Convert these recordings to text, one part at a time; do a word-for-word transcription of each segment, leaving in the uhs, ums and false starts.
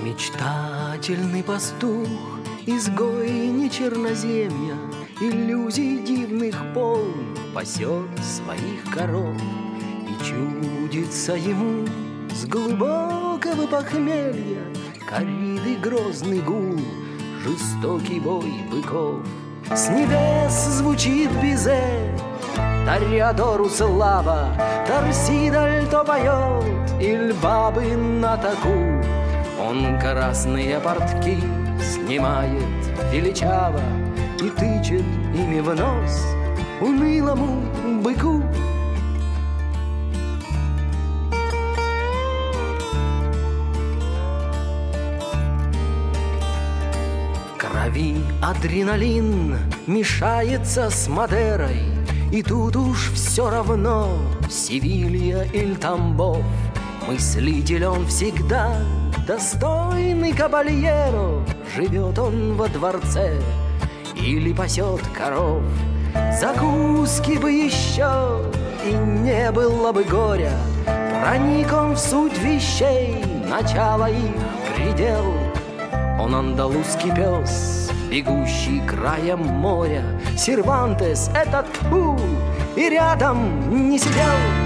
Мечтательный пастух, изгой не черноземья, иллюзий дивных полн, пасет своих коров. И чудится ему с глубокого похмелья кориды грозный гул, жестокий бой быков. С небес звучит бизе, Тореадору слава, Торсидаль то поет, иль бабы на таку. Он красные портки снимает величаво и тычет ими в нос унылому быку. Крови адреналин мешается с Мадерой, и тут уж все равно Севилья или Тамбов. Мыслитель он всегда, достойный кабальеро. Живет он во дворце или пасет коров. Закуски бы еще, и не было бы горя. Проник он в суть вещей, начало их предел. Он андалузский пес, бегущий краем моря. Сервантес этот тьфу, и рядом не сидел.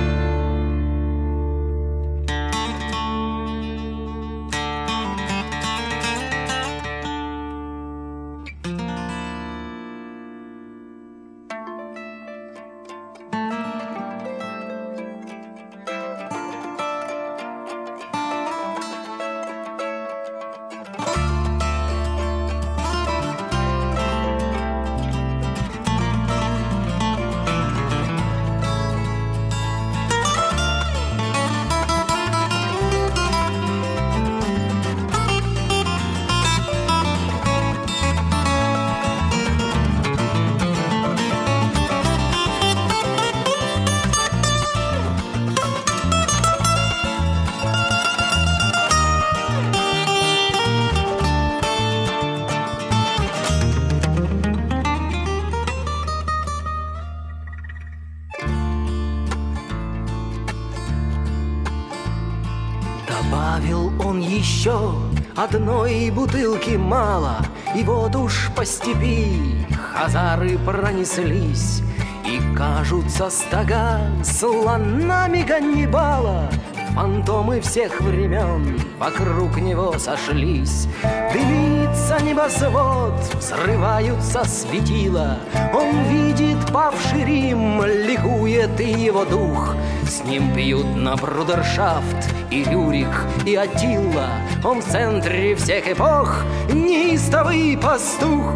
Добавил он еще одной бутылки мало, и вот уж по степи хазары пронеслись, и кажутся стога слонами Ганнибала. Фантомы всех времен вокруг него сошлись. Дымится небосвод, взрываются светила. Он видит павший Рим, ликует и его дух. С ним пьют на брудершафт и Рюрик, и Аттила. Он в центре всех эпох, неистовый пастух.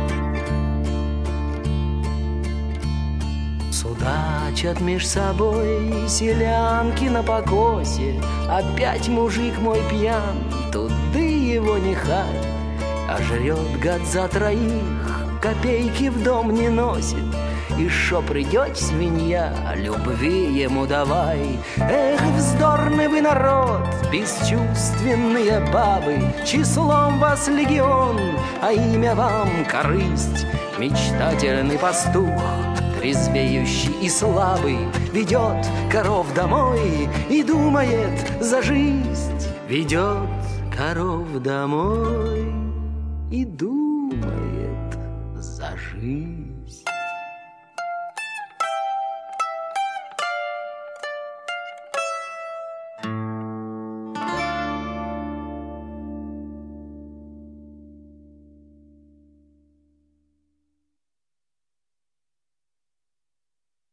Судачат меж собой селянки на покосе. Опять мужик мой пьян, туды его не хай. А жрет гад за троих, копейки в дом не носит. И шо придет свинья, любви ему давай. Эх, вздорный вы народ, бесчувственные бабы. Числом вас легион, а имя вам корысть. Мечтательный пастух, трезвеющий и слабый, ведет коров домой и думает за жизнь. Ведет коров домой и думает за жизнь.